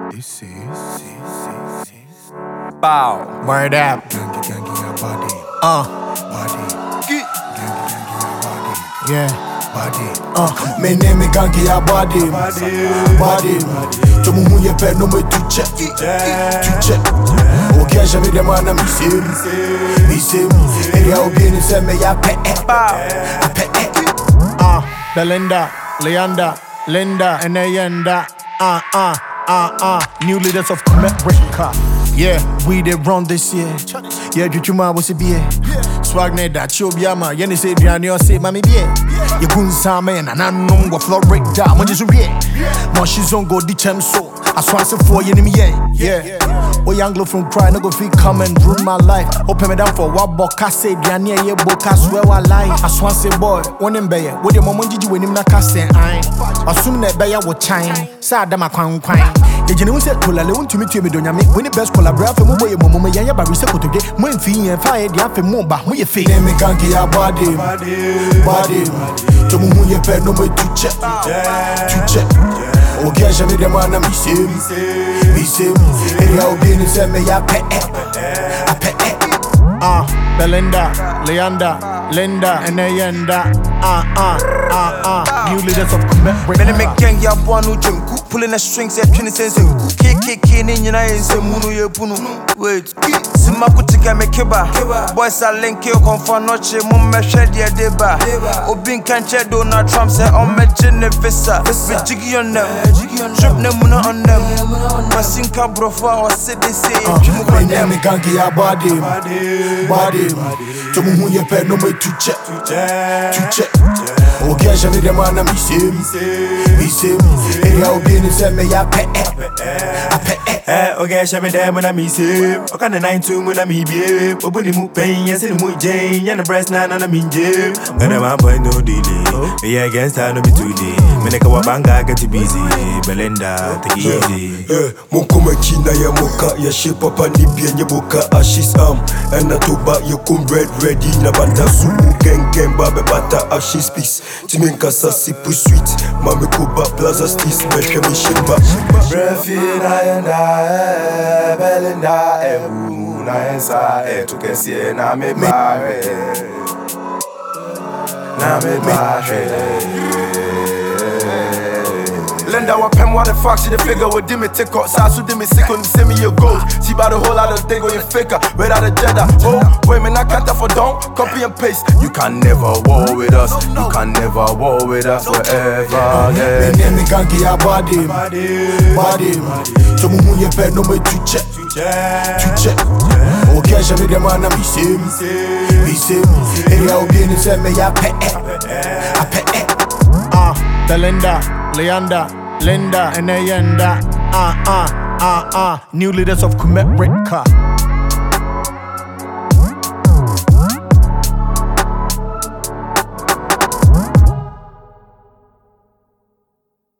This is Bow. Word up. Gangi your body. Body. Get. Gangi your body. Yeah. Body. Me name is Gangi your body. Body. To me who you pay no me to check. Okay, je me demande à monsieur. Area obi ni se me ya pe. Belinda, Leanda, Linda, and Ayenda. New leaders of America. Yeah, we did run this year. Yeah, Juchuma was a beer. Swag ne that show biama. Yenny say Diani or say Mammy beer. You couldn't say man and I know what floor break down. When you real. More she's on go ditch and so. I swan say for you, yeah. Oh, young glow from cry, no go feel come and ruin my life. Open me down for what boka say, Diani, yeah, boka swear I lie. I swan say, boy, one in Bayer, what your mom did you win him na cast and I assume that Bayer will chime. Sad, I'm a quine. The genuine said, Pull, I want to meet you, don't you make when the best collaborate for Mobo, Momo, Yaya, but recycle to get when fee and fire the after more, but who you feel? Name me Gangi your body. To whom you pay no way to check. Okay, je me demande à monsieur. Area obi ni se me ya pe. Belinda, Leanda, Linda, and Ayenda. New leaders of America. Me gang ya boy no jam. Pulling the strings, yeah, twenty cents. KKK in your eyes, and Munu Yapunu. Wait, Simakutika me keba. Boys are link you confirm noche, Mumma shed ya deba. Obin can't check Donald Trump say on me Jennifer. With jiggy on them, trip them on them. Masinka brofa or say they say, my name is Gangi your body. To whom you pay no way to check. Okay, je me demande à monsieur. Area obi ni se me ya pe. Okay, she me there when I miss him. Okay, the 9-2 when I meet him. Open the mood pain, yes, and the mood Jane, and the breast nine and I mean Jim. And I'm point no delay. Yeah, against I no be today. Meneka wabanga get busy. Belinda, take it easy. Mokoma china ya moka ya shape papa ni bien ya boka ashis and atoba ya kum ready na bata sumu gang babe bata ashis peace. Timenka sasi sweet. Mame kuba plaza stis meshe me shimba. Brefina yenda. Belinda, na ensa, tu que si na me bare. Linda wa pen what the fuck she the figure with dimmy tick up size so dimmy sick on the semi your goals. She bought a whole lot of thing on your faker without a Jedi. Oh, wait man, I can't for don't copy and paste. You can never war with us. You can never war with us forever. Me name is Gangi your body. To whom you pay no way to check. Okay, je me demande à monsieur. Area obi ni se me ya pe. Belinda, Leanda, Linda, and Ayenda. New leaders of America.